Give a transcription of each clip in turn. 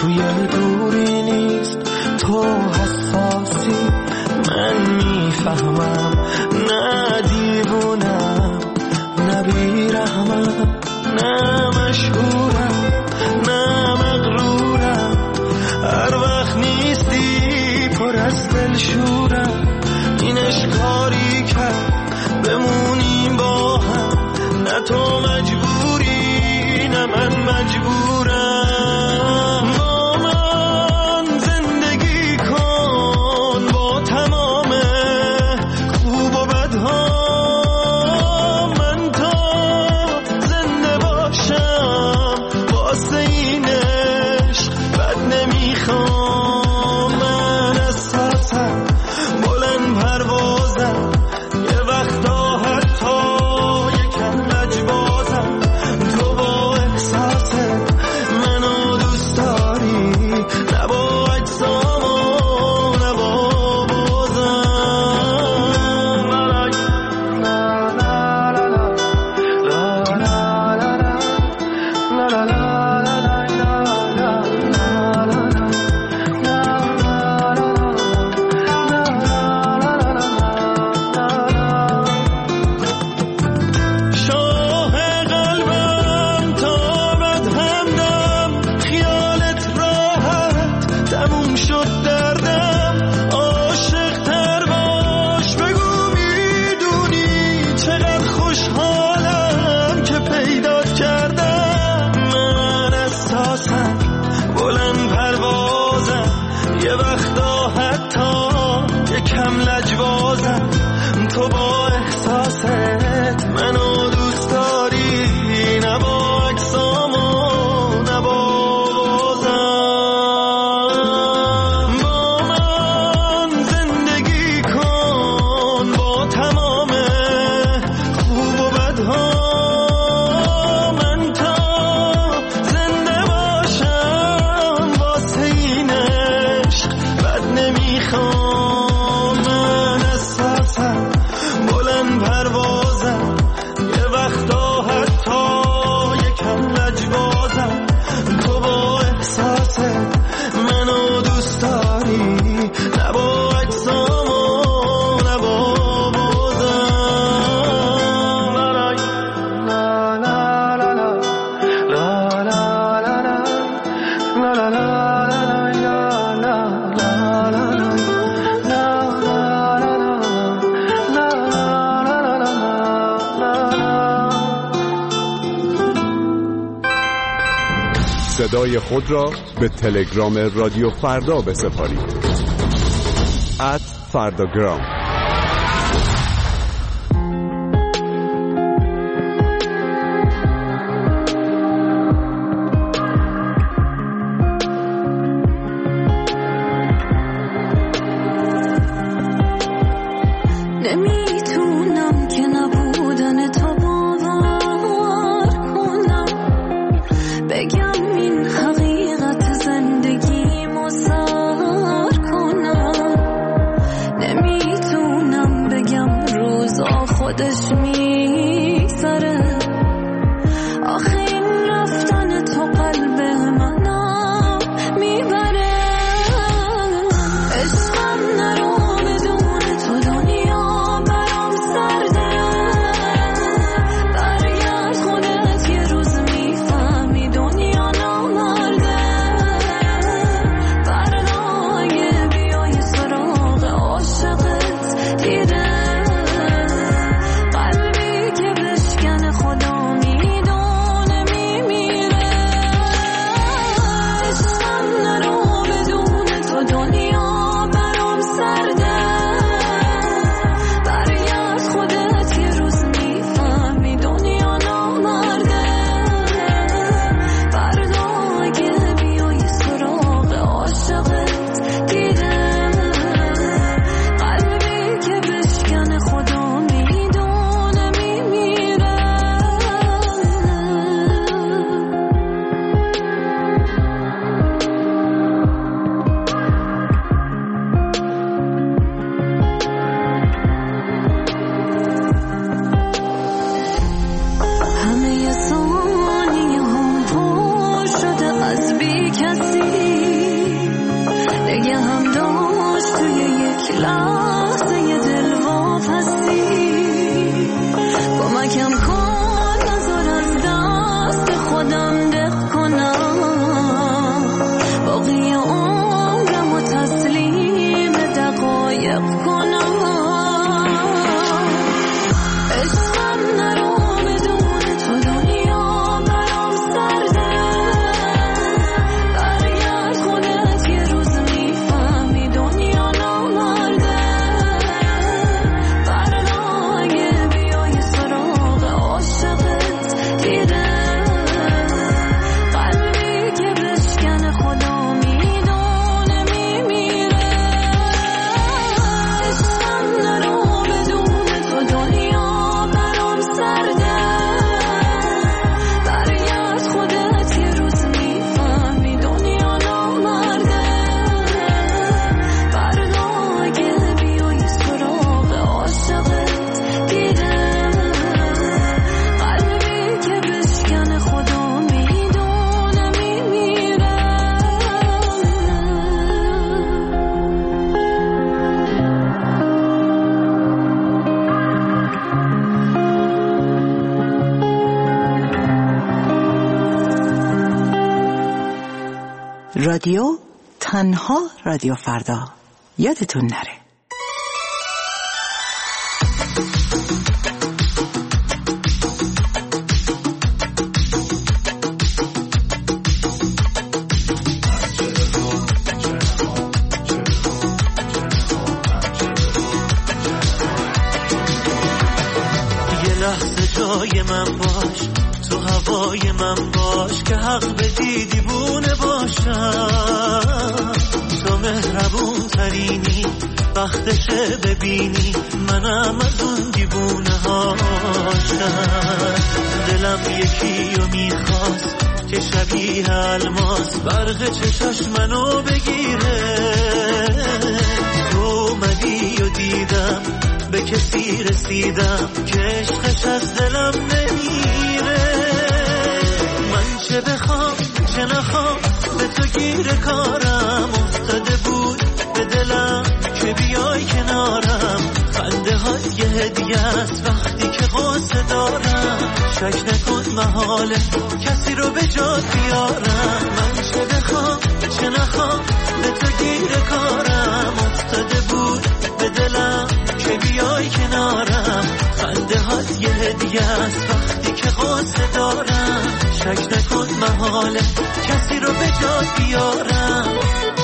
توی دوری نیست، تو حساسی من میفهمم، نه دیوونم نه بیرحمم، نه مشهورم نه مغرورم، هر وقت نیستی پر از دلشورم، این اشکاری کرد بمونیم با هم، نه تو مجبوری نه من مجبورم. با من زندگی کن با تمام خوب و بدها، من تا زنده باشم واسه این عشق بد نمیخوام. من اساسم بلند پروازم، یه وقتا حتی یکم لجبازم، تو با احساست منو دوست داری، نه با اجسام و نه با بازم. شاه قلبم تا بد همدم، خیالت راحت تموم شد دردم، عاشق تر باش بگو میدونی چقدر خوشحالم که پیدات کردم. من اساسم بلند پروازم، یه وقتا حتی یکم لجبازم، تو با احساست منو دوست داری، نه با اجسام و نه با بازم. با من زندگی کن با تمام خوب و بدها، من تا زنده باشم واسه این عشق بد نمیخوام. من اساسم بلند پروازم، یه وقتا حتی یکم لجبازم، تو با احساست منو دوست داری، نه با اجسام و نه با بازم. لا لا لا لا لا لا لا لا لا صدای خود را به تلگرام رادیو فردا بسپارید. @فرداگرام. نمیتونم که نبودن تو باور کنم، بگم این حقیقت زندگی مزار کنم. نمیتونم رادیو تنها رادیو فردا، یادتون نره. جای من باش، تو هوای من باش که حق بدی دیوونه باشم. تو مهربون ترینی، وقتشه ببینی منم از اون دیوونه هاشم. دلم یکی رو میخواست که شبیه الماس برق چشاش منو بگیره. تو اومدی و دیدم به کسی رسیدم که عشقش از دلم نمیره. من چه بخوام چه نخوام به تو گیر کارم افتاده بود به دلم که بیای کنارم. خنده هات یه هدیه است وقتی که قصه دارم. شک نکن محاله کسی رو به جات بیارم. من چه بخوام چه نخوام به تو گیر کارم افتاده بود به دلم که بیای کنارم. خنده هات یه هدیه است وقتی که قصه دارم. شک نکن محاله کسی رو به جات بیارم.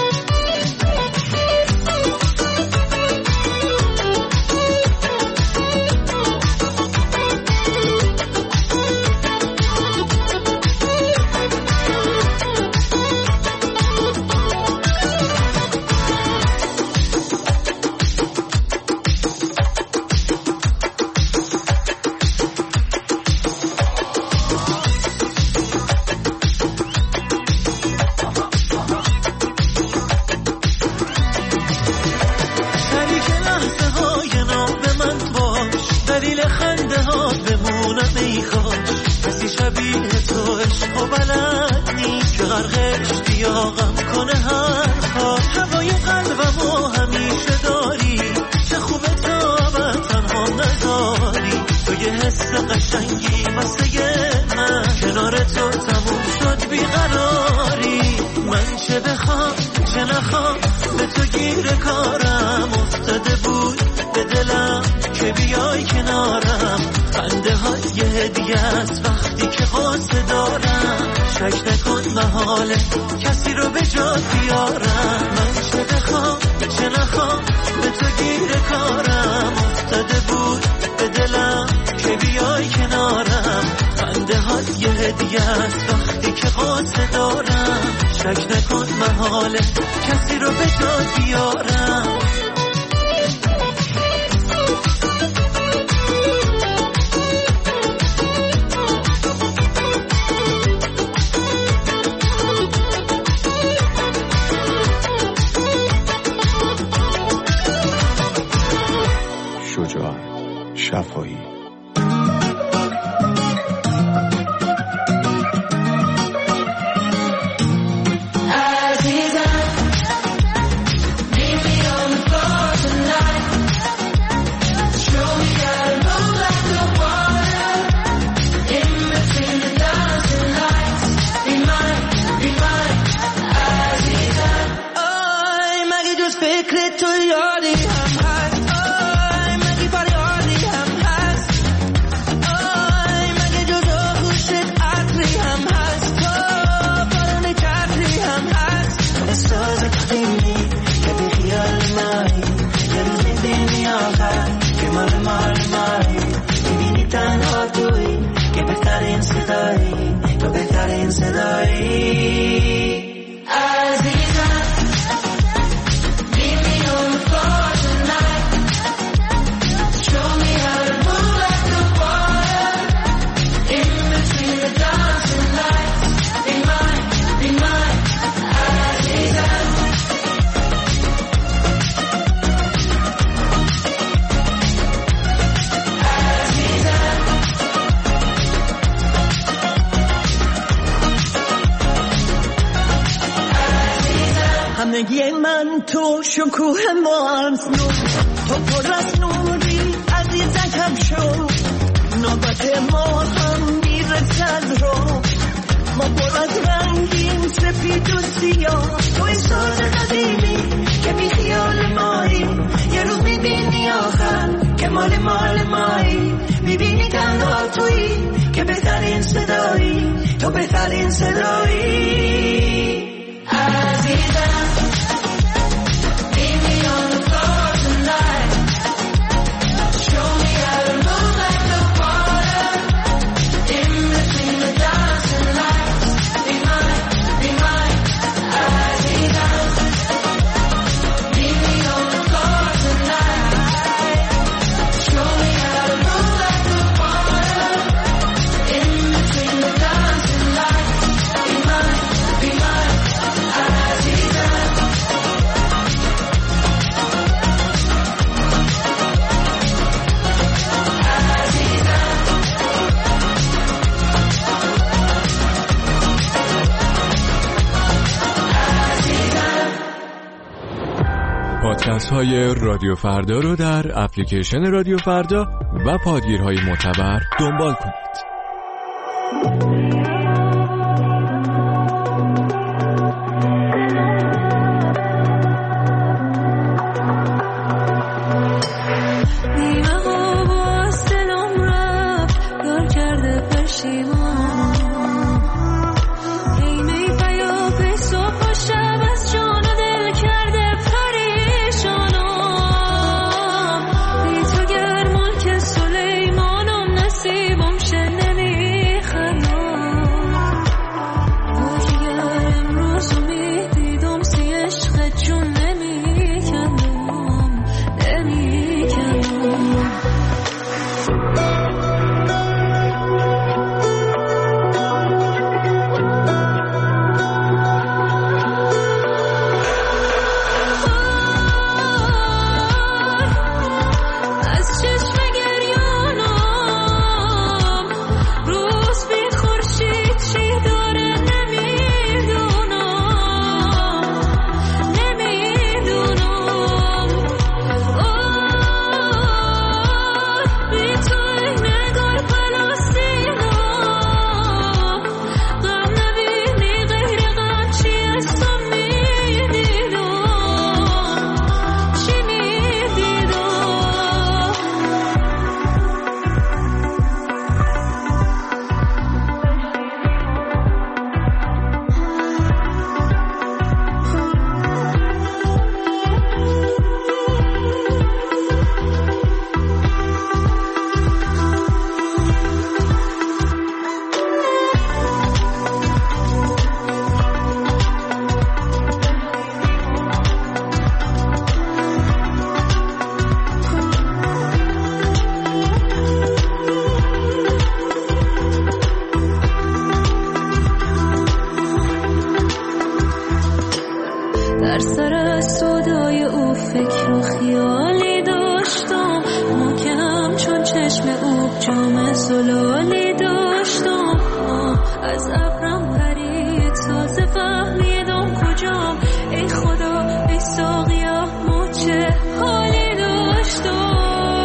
کسی رو به جات بیارم. من چه بخوام چه نخوام به تو گیر کارم افتاده بود به دلم که بیای کنارم. خنده هات یه هدیه است وقتی که قصه دارم. شک نکن محاله کسی رو به جات بیارم. شفایی همگی من تو شکوه مارس نور، تو پر از نوری عزیزم کم شو. نوبت ما هم میرسد رو ما پر از رنگیم سفید و سیاه، تو احساس قدیمی که بی خیال مایی، یه روز میبینی آخر که مال مایی، میبینی تنها تویی که بهترین صدایی، تو بهترین صدایی. عزیزم meet me on the floor tonight, show me how to move like the water, in between the dancing lights, be mine, عزیزم meet me on the floor tonight, show me how to move like the water, in between the dancing lights, be mine, عزیزم. پادکست های رادیو فردا رو در اپلیکیشن رادیو فردا و پادگیرهای معتبر دنبال کنید. در سر صدای او فکر و خیالی داشتم، محکم چون چشم او جام زلالی داشتم. از ابرم پرید تازه فهمیدم کجام، ای خدا ای ساقیا ما چه حالی داشتم.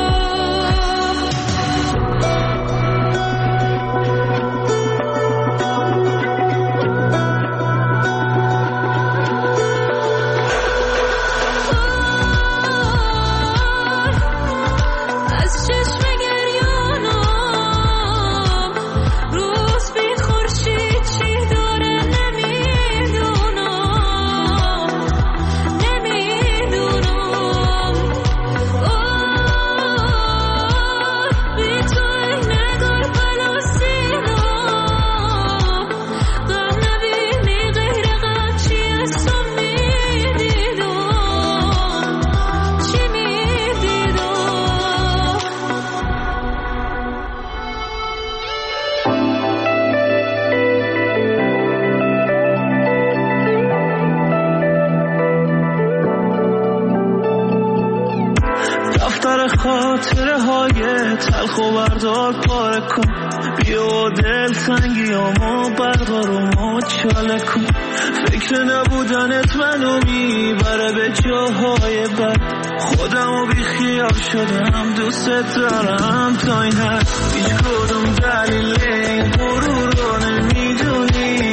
خاطره های تلخ و بردار پاره کن، بیا دل سنگیامو بردار و مچاله کن. فکر نبودنت منو میبره به جاهای بد، خودمو بی خیال شدم دوست دارم تا این حد. هیچ کدوم دلیل این غرور رو نمیدونی،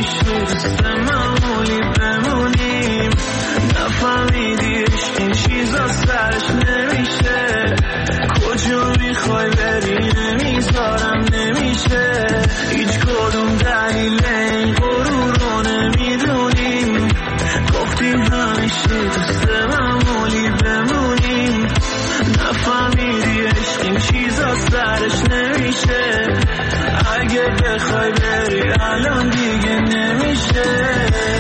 همیشه دوست معمولی بمونیم. نفهمیدی عشق این چیزا سرش نمیشه. کجا میخوای بری نمیذارم نمیشه. هیچ کدوم دلیل این غرور رو نمیدونیم. گفتی همیشه دوست معمولی بمونیم. نفهمیدی عشق این چیزا سرش نمیشه. اگه بخوای بری الان دیگه نمیشه.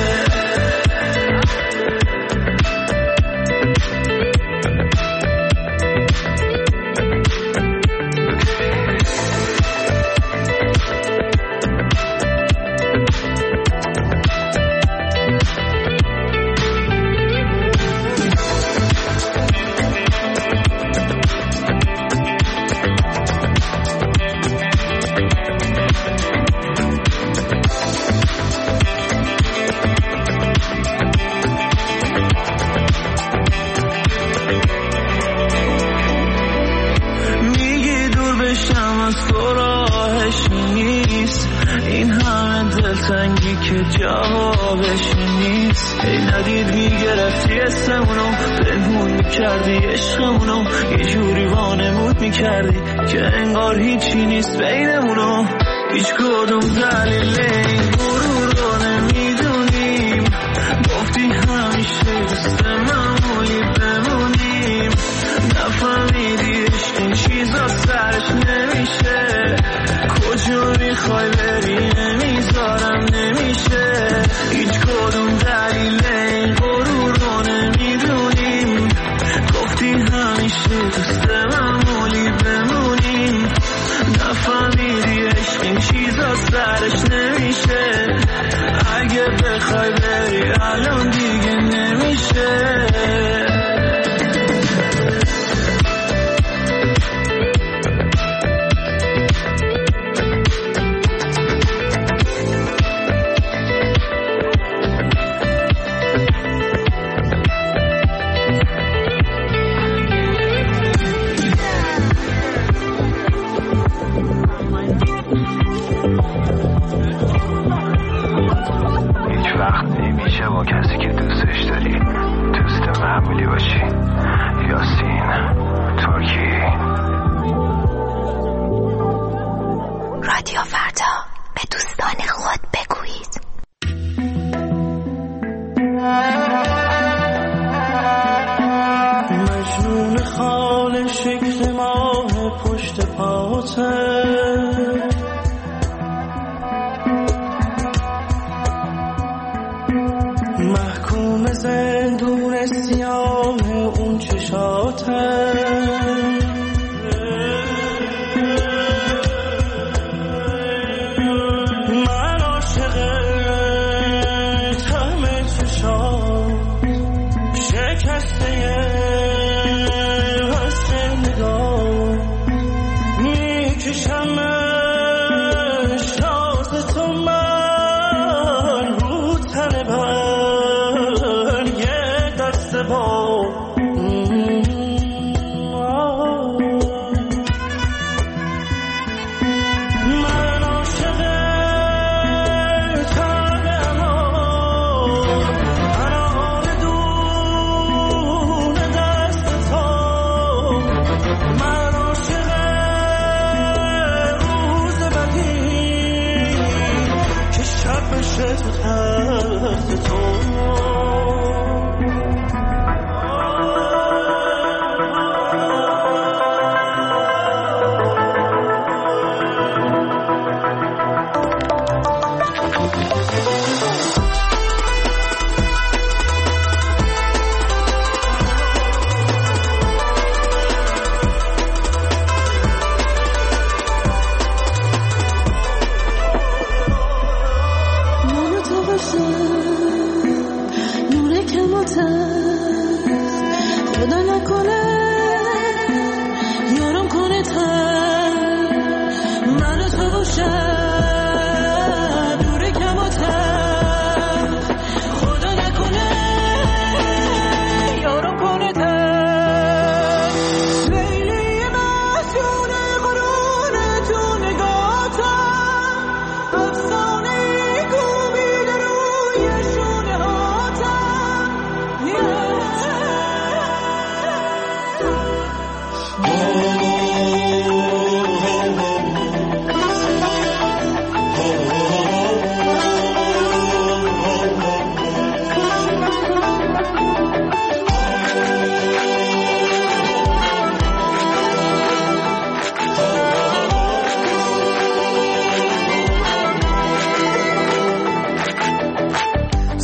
که جوابش نیست. ای ندید میگرفتی اسمونو، پنهون میکردی عشقمونو، یه جوری وانمود میکردی که انگار هیچی نیست بینمونو. هیچ کدوم دلیل این غرور رو نمیدونیم. گفتی همیشه دوست معمولی بمونیم. نفهمیدی عشق این چیزا سرش نمیشه. کجا میخوای بری نمیذارم نمیشه. هیچ کدوم دلیل این غرور رو نمیدونیم. گفتی همیشه دوست معمولی بمونیم. نفهمیدی عشق این چیزا سرش نمیشه. اگه بخوای بری الان دیگه نمیشه.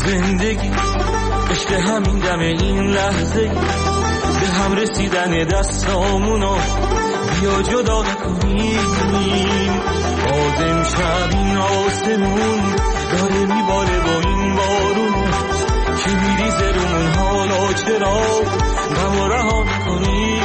زندگی عشق همین دم این لحظه به هم رسیدن دستامونو بیا جدا نکنیم. آدم شب این آسمون داره میباره با این بارون که میریزه رومون، حالا چرا غم و رها میکنیم.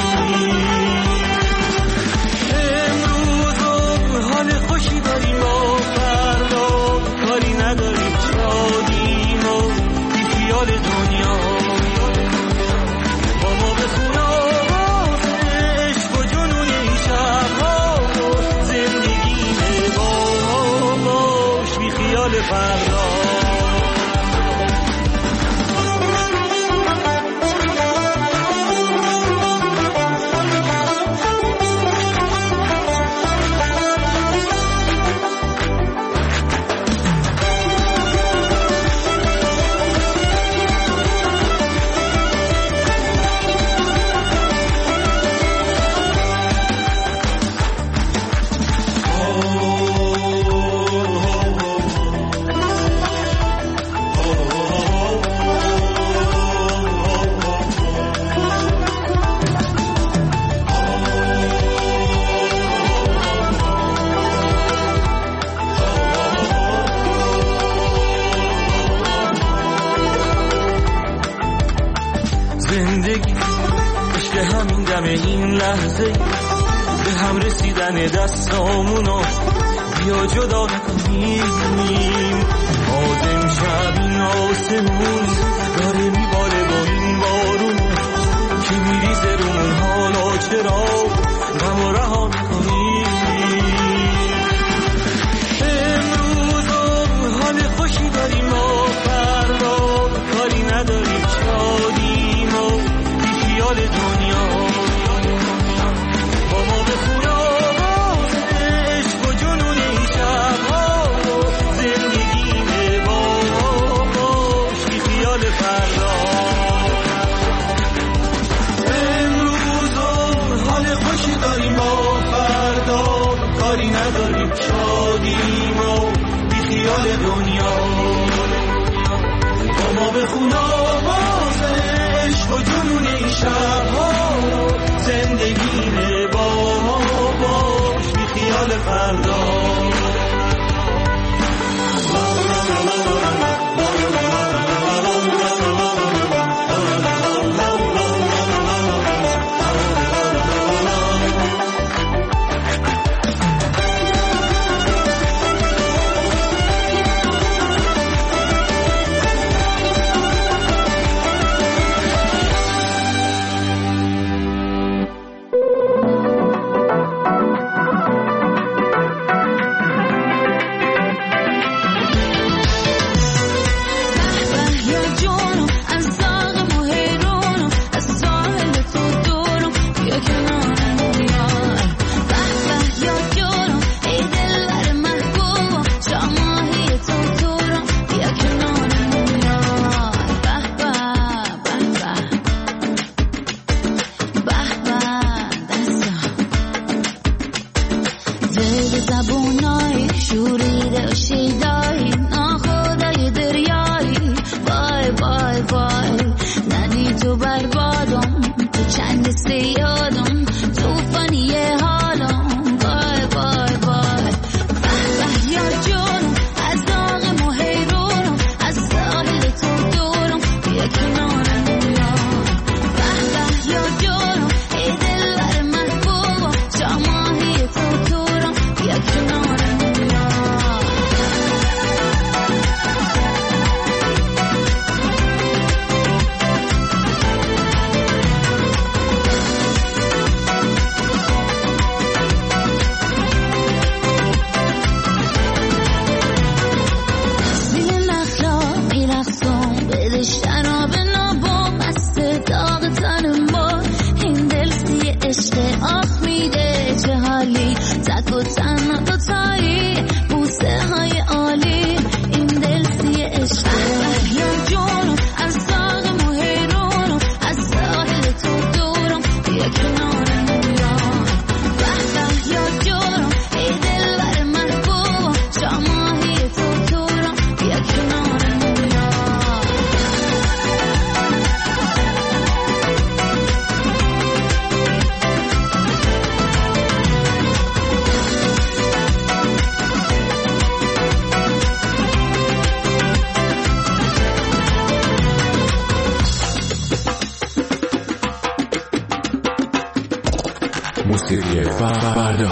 امروز حال خوشی داریم و فردا کاری نداریم، شادیم و بی خیال دنیا با ما بخون آواز عشق و جنون این شبها و زندگی باش بی خیال فردا. زندگی عشق همین دم این لحظه به هم رسیدن دستامونو بیا جدا نکنیم. آدم شب این آسمون داره میباره با این بارون که میریزه رومون، حالا چرا غم و رها میکنیم. امروز حال خوشی داریم و فردا کاری نداریم، شادیم و بی خیال دنیا با ما بخون آواز عشق و جنون این شبها و زندگی باش بی خیال فردا. امروز حال خوشی داریم و فردا کاری نداریم، شادیم و بی خیال دنیا با ما بخون آواز عشق و جنون این شبها زندگی با ما باش بی خیال فردا. رادیوی فردا.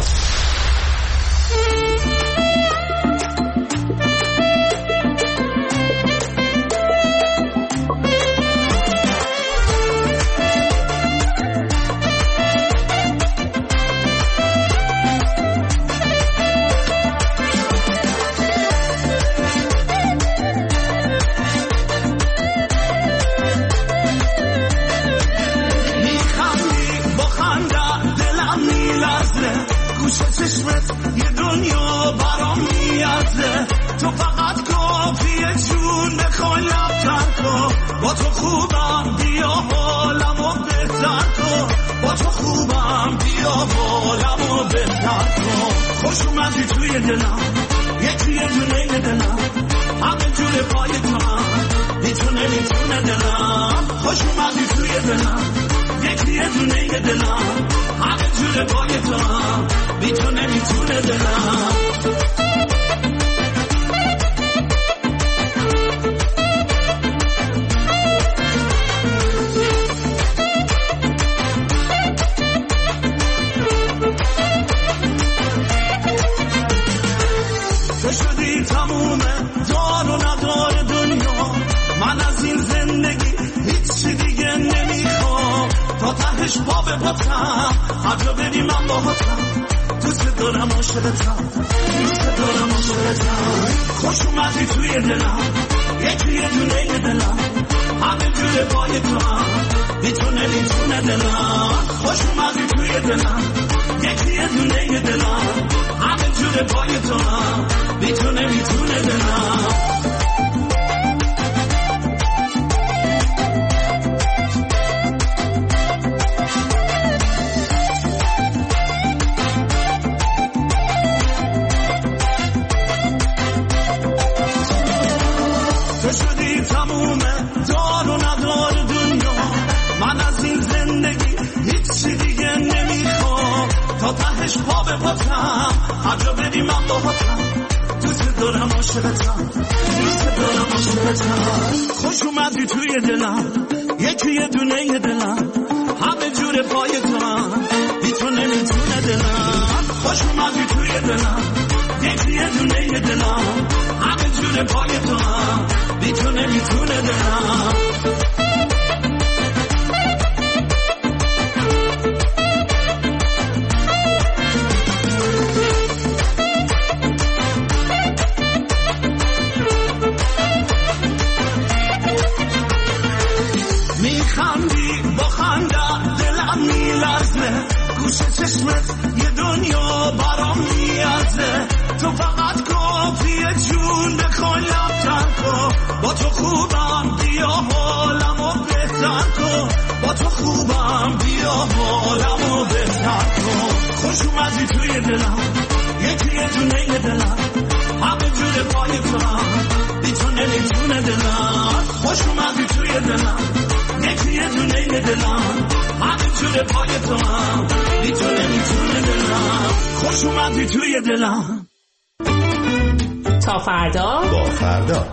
تا فردا با فردا.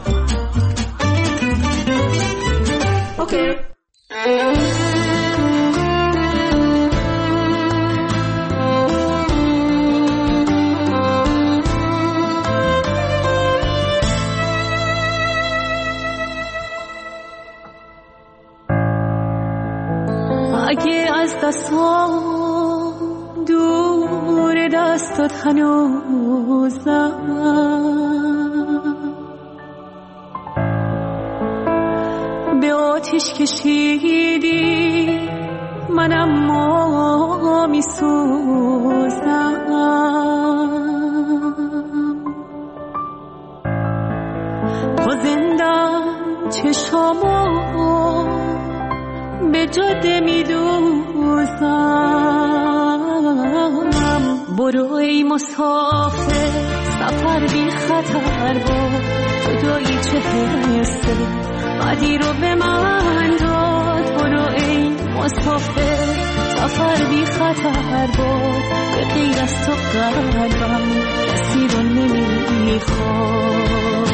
اوکی. اگه از دستام دور دستات هنوزم، به آتیش کشیدی منم ما میسوزم، تا زندم چشامو به جاده میدوزم. برو ای مسافر سفر بی خطر بود، جدایی چه حسه بعدی رو به من داد. برو ای مسافر سفر بی خطر بود، به غیر از تو قلبم کسی رو نمیخواد.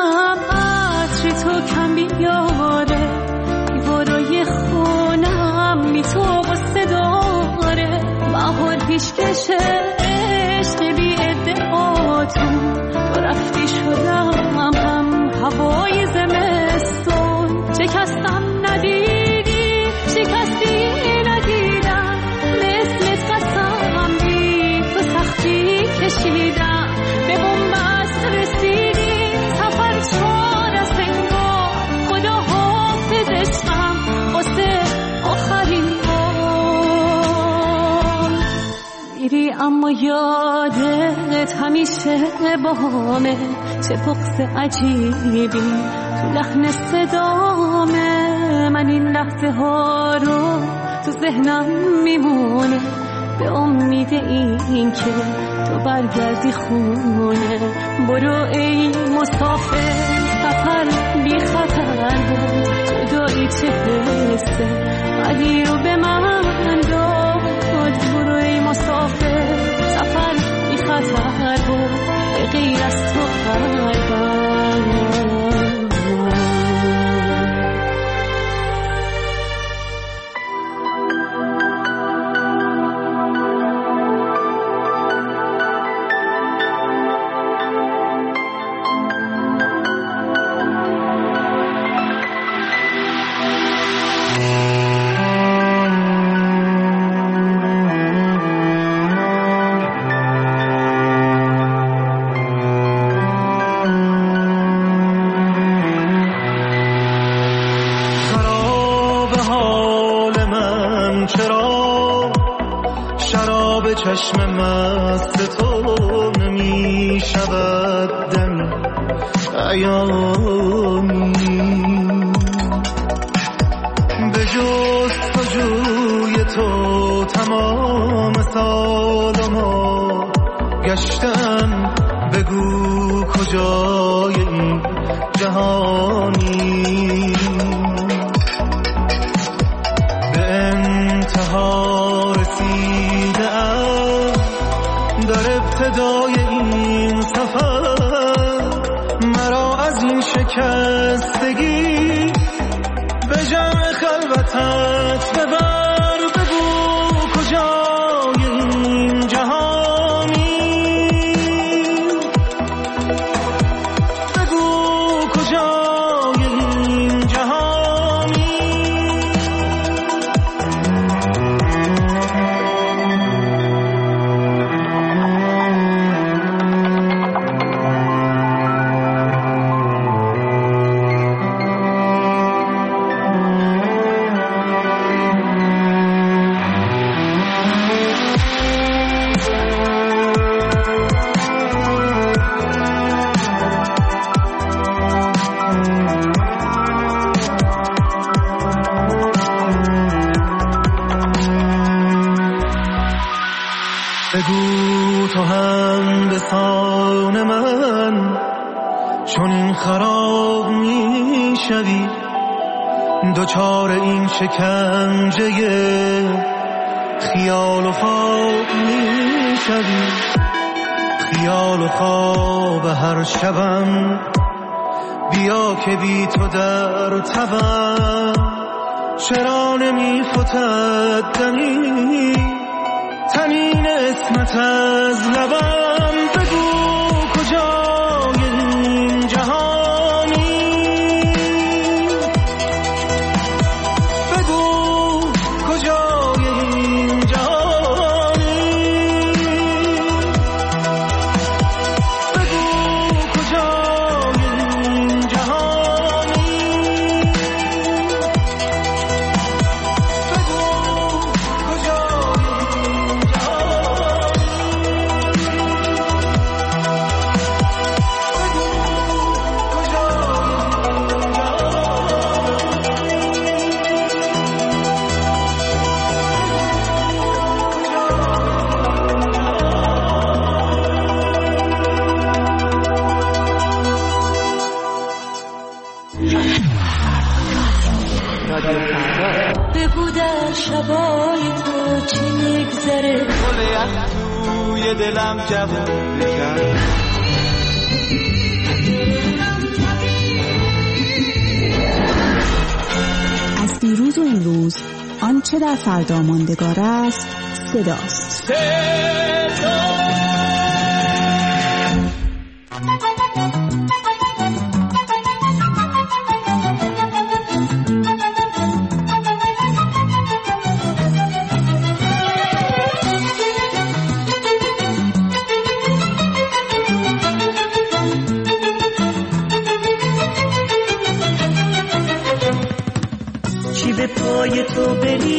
دلم عطر تو کم بیاره، دیوارای خونم بی تو غصه داره. بهار پیشکشه عشق بی ادعاتون، تو رفتی شدم هم هوای زمستون. شکستم ندیدی، شکستی ندیدم، مثل قسم بی تو سختی کشیدم. به بنبست رسیدی سفر چار از انگار، خدا حافظ عشقم واسه آخرین بار. میری اما یادت همیشه باهامه، چه بغض عجیبی تو لحن صدامه. من این لحظه ها رو تو ذهنم میمونه، به امید این که تو برگردی خونه. برو ای مسافر سفر بی خطر بود، جدایی چه حسه بدی رو به من داد. برو ای مسافر سفر بی خطر بود، به غیر از تو قلبم. چشم مست تو نمی شود دمی ایامی، به جستجوی تو تمام سال ما گشتم. بگو کجای این جهانی، به انتها رسیدم در ابتدای این سفر. مرا از این شکستگی به جمع خلوتت ببر. بگو کجای این جهانی، بگو کجای این جهانی. بگو تو هم به سان من چون این خراب می شوی، دوچار این شکنجه خیال و خواب می شوی. خیال و خواب هر شبم بیا که بی تو در تبم. چرا نمی فتد دمی تنین اسمت از لبم. بگو کجای این جهانی، بگو کجای این جهانی، بگو کجای این جهانی، بگو کجای بگو در شبای تو چی میگذره، گل از توی دلم جوون بکن. امروز، آنچه در فردا ماندگار است صداست. به پای تو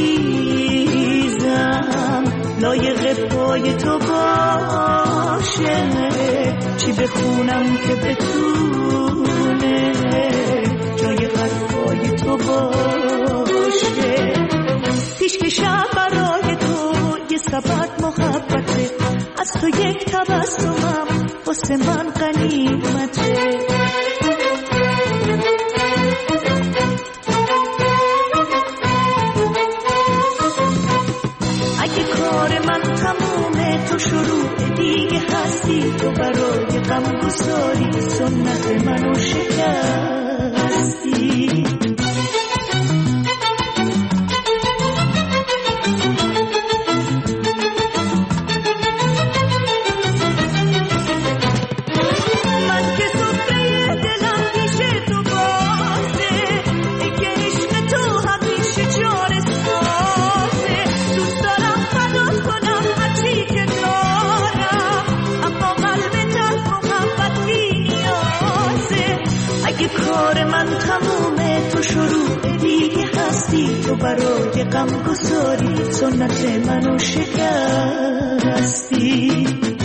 بریزم لایق پای تو باشه، چی بخونم که بتونه جای حرفای تو باشه، پیشکشم برای تو یه سبد محبته، از تو یک تبسمم واسه من غنیمته. کار من تمومه تو شروع دیگه هستی، تو برای غم گساری سنت منو شکستی. من که سفره دلم پیش تو بازه، که عشق تو همیشه جار سازه، دوست دارم کنم هرچی که دارم، اما قلب تلخ محبت بی نیازه. اگه کار من تمومه تو شروع دیگه هستی، تو برای غم گساری سنت منو شکستی.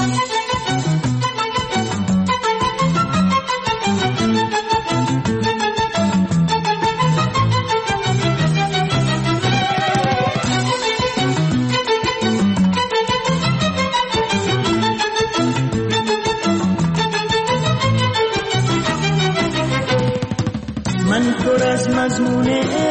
من پر از مضمون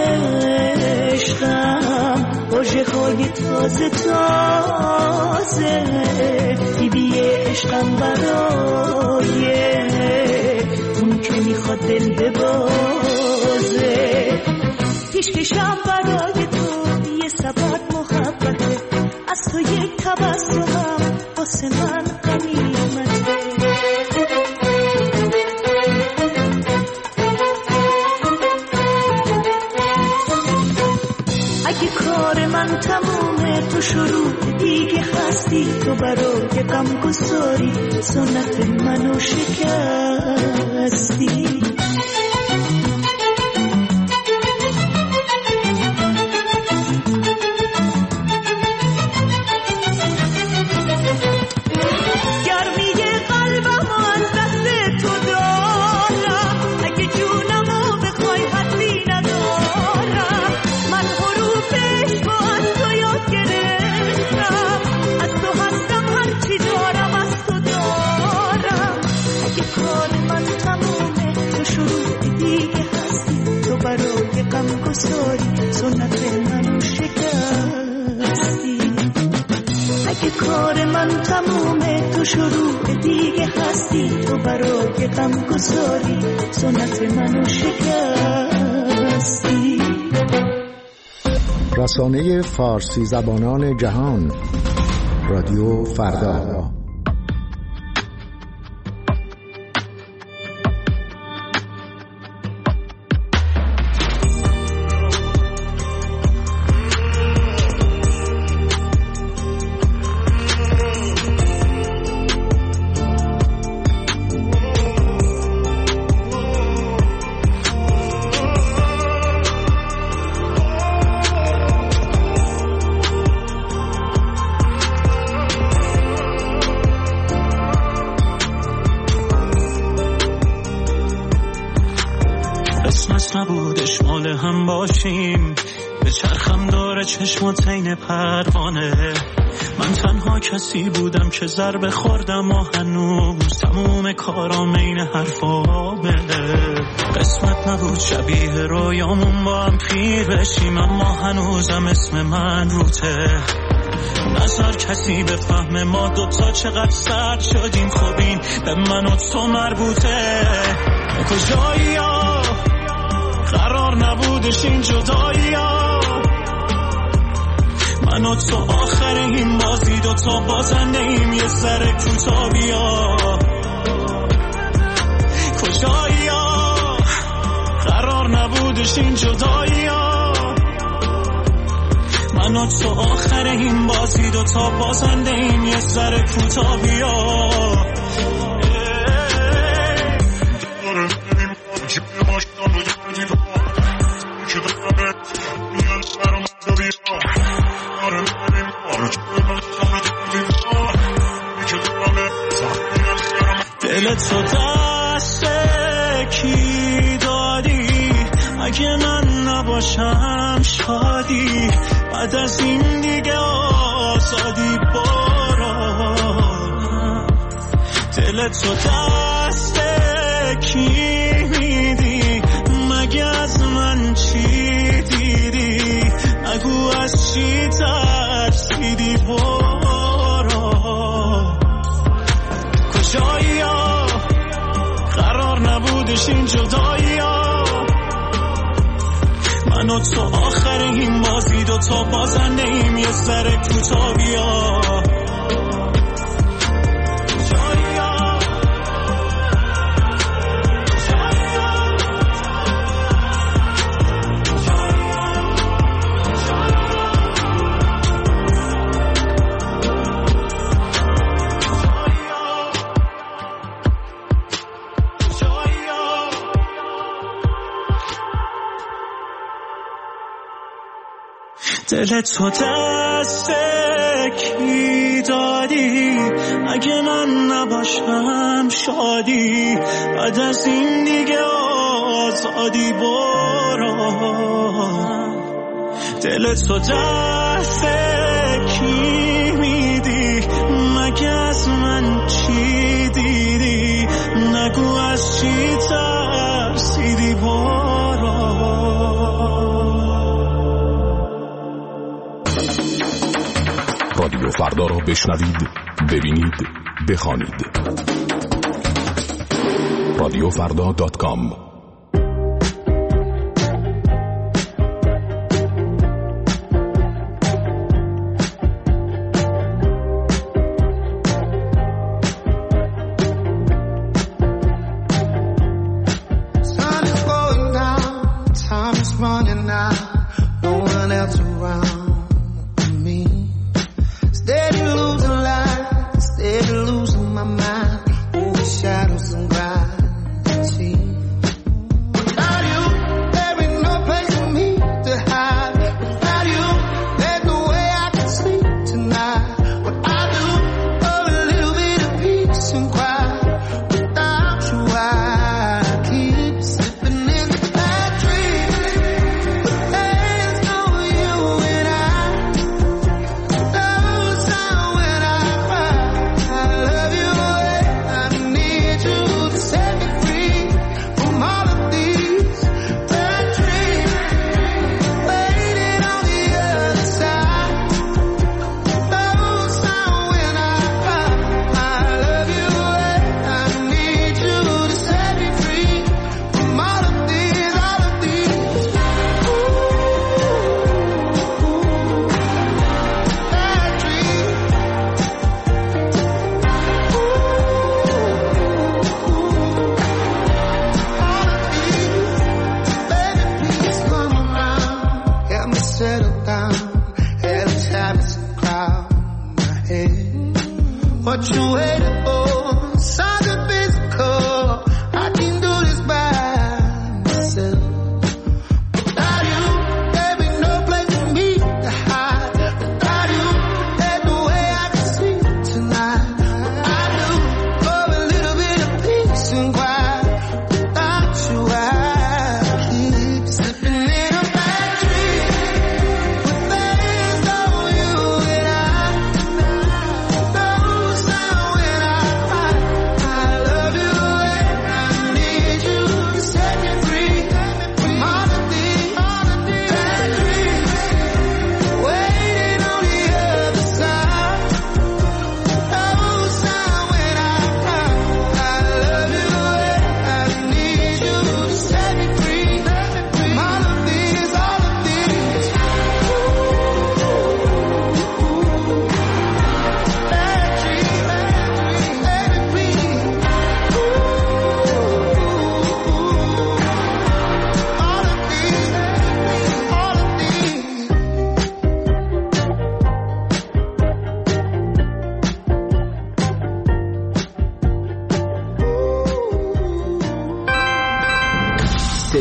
عشقم، واژه‌های تازه تازه، بیبی عشقم برای اون که میخواد دل ببازه، پیشکشم برای تو یه سبد محبته، از تو یک تبسمم واسه من غنیمته. اگه کار من تمومه تو شروع دیگه هستی، تو برای غم گساری سنت منو شکستی. سنت منو شکستی. اگه کار من تمومه تو شروع دیگه هستی، تو برای غم گساری سنت منو شکستی. رسانه فارسی زبانان جهان، رادیو فردا. نبودش مال هم باشیم، به چرخم داره چشمات عین پروانه. من تنها کسی بودم که ضربه خوردم و هنوز تموم کارام عین حرفا بده. قسمت نبود شبیه رویامون با هم پیر بشیم، اما هنوزم اسم من روته. نظر کسی به فهم ما دوتا چقدر سرد شدیم، خب این به من و تو مربوطه. کجایی ها قرار نبودش این جدایی ها، من و تو آخر این بازی دوتا بازنده ایم، یه سر کوتاه بیا. کجایی ها قرار نبودش این جدایی ها، من و تو آخر این بازی دوتا بازنده ایم، یه سر کوتاه بیا. دل تو دست کی دادی؟ اگه من نباشم شادی، بعد از این دیگه آزادی بارا. دل تو دست کی میدی؟ مگه از من چی دیدی؟ نگو از چی ترسیدی بارا. کجایی ها قرار نبودش این جدایی ها، من و تو آخر این بازی دوتا بازنده ایم، یه سر کوتاه بیا. دل تو دست کی دادی؟ اگه من نباشم شادی، بعد از این دیگه آزادی برو. دل تو دست کی میدی؟ مگه از من چی دیدی؟ نگو از چی ترسیدی برو. رادیو فردا را بشنوید، ببینید، بخوانید. radiofrda.com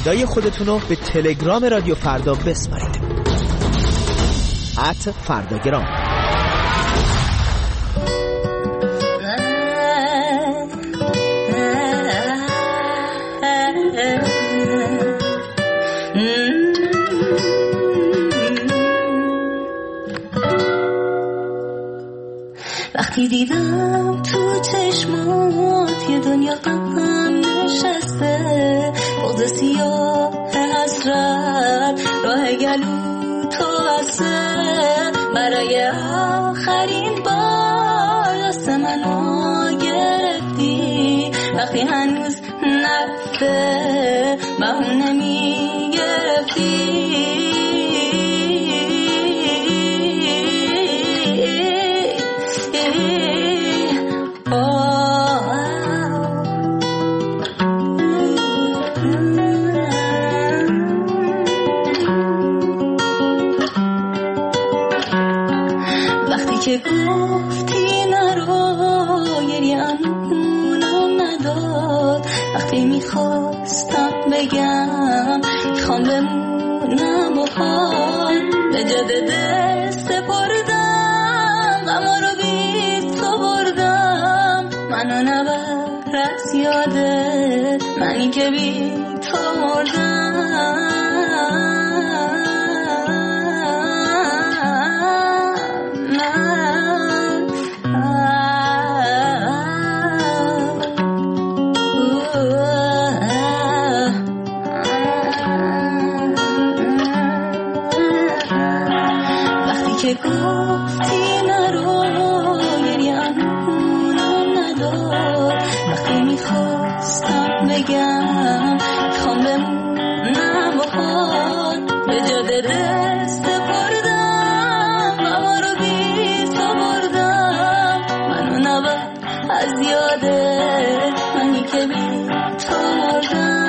صدای خودتون رو به تلگرام رادیو فردا بسپارید. @فرداگرام. وقتی دیدم تو چشمات یه دنیا غم نشسته، بغض سیاه حسرت راه گلو تو هسته، برای آخرین بار دست منو گرفتی، وقتی هنوز نرفته بهونه میگرفتی. که گفتی نرو گریه‌مونم نداد، وقتی میخواستم بگم میخوام بمونم با حال، به جاده دل سپردم غما رو بی تو بردم، منو نبر از یادت منی که بی تو مردم. که گفتی نرو گریه‌مونم نداد، وقتی میخواستم بگم میخوام بمونم با حال، به جاده دست بردم غما رو بی تو بردم، منو نبر از یادت منی که بی تو مردم.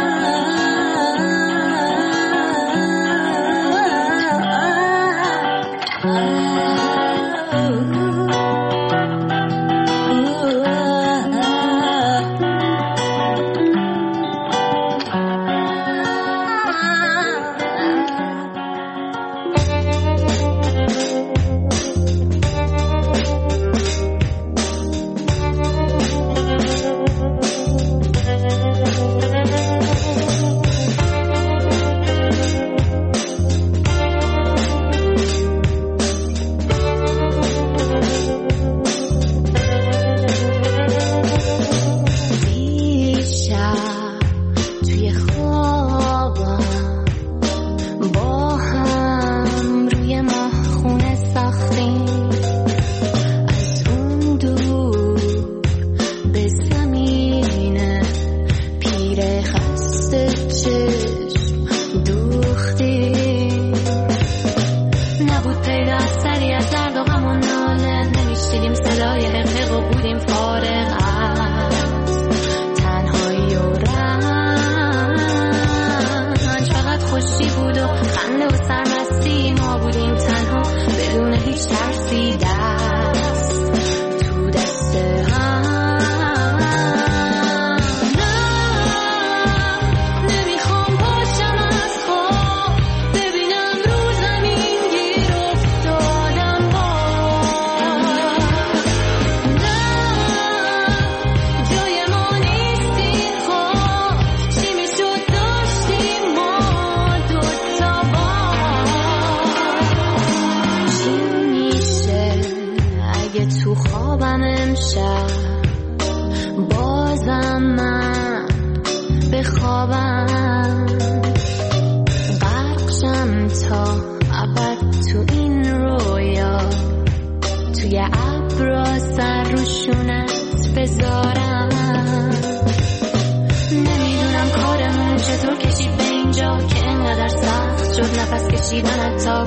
نفس کشیدن تا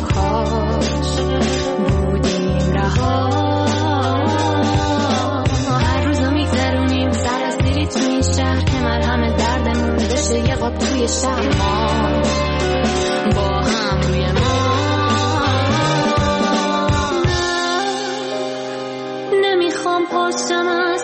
کاش بودیم رها، هر روزو میگذرونیم سر از دیری تو این شهر که مرهم دردمون داشته یه قاب توی شهر ما با هم روی ما. نمیخوام پشتم